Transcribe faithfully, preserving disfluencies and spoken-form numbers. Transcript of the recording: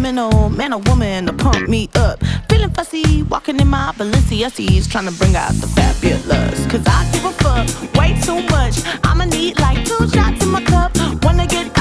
sentimental man or woman to pump me up. Feeling fussy, walking in my Balenciennes, trying to bring out the fabulous. Cause I give a fuck way too much. I'ma need like two shots in my cup. Wanna get